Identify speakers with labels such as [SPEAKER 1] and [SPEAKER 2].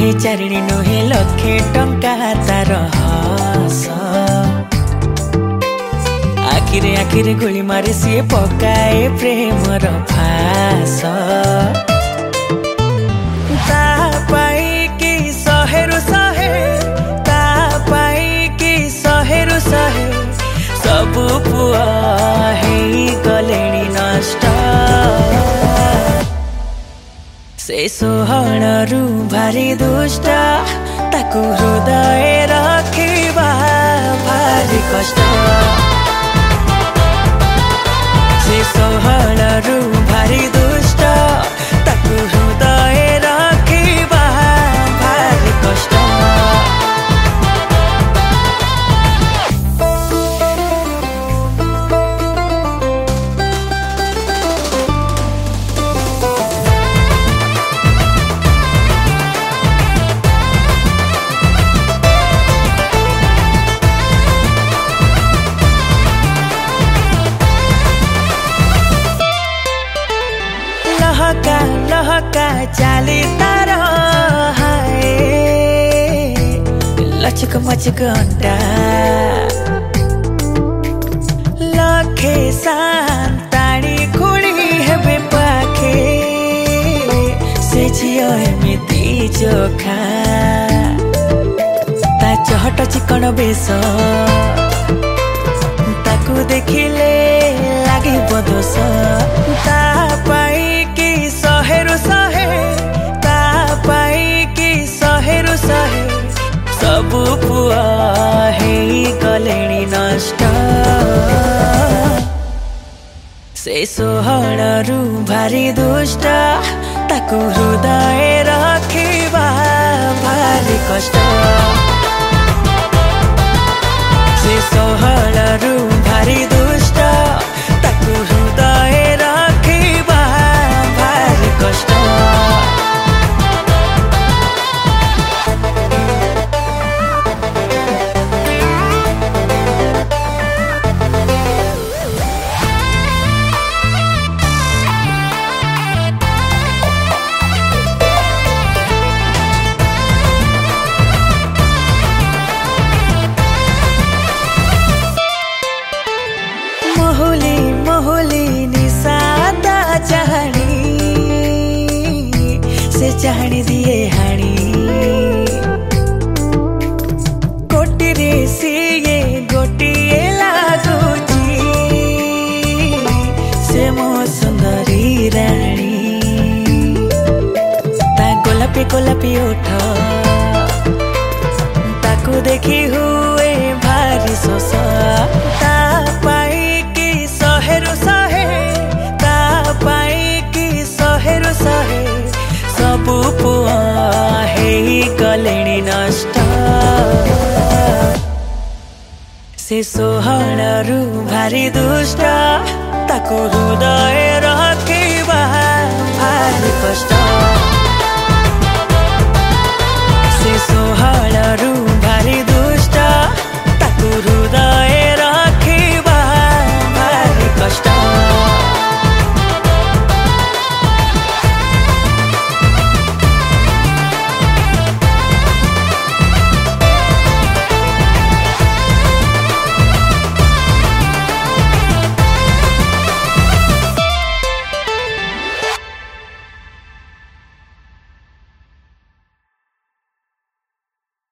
[SPEAKER 1] नोहे चारिणी नोहे लक्षे टंका तार हस आखिरे आखिरे गोली मारे सी पकाए प्रेमर फास ता पाई कि सहेरु सहे ता पाई कि सहेरु सहे सबु पुआ हेई गलेणी नष्ट से सोहणरू भारी दुष्ट ताकू हृदय रखिबा भारी कष्ट से सोहणरू भारी दुष्ट ताकू हृदय रखिबा भारी कष्ट लहका लहका चाली तार हाय लचक मचक अंडा लखे सांताणी खुली हेबे पाखे से झियो एमिति चोखा ता चहट चिकन बेस ताकू देखिले लागे बदोस ता पाई सहेरु सहे ता पाई कि सहेरु सहे सबु पुआ हेई गलेणी नष्ट से सोहणरू भारी दुष्ट ताकू हृदय रखिबा भारी कष्ट से सोहणरू भारी दुष्ट ताकू हृदय रखिबा भारी कष्ट मोहुली मोहुली निसादा चाहनी से चाहनी दिए हानी कोटी रे सिए गोटिए लागुची से मो सुंदरी रानी ता गोलापी गोलापी ओठ ताकू देखी हुए भारी सोस ता पाई कि सहेरु सहे ता पाई कि सहेरु सहे सबु पुआ हेई गलेणी नष्ट से सोहणरू भारी दुष्ट ताकू हृदय रखिबा भारी कष्ट।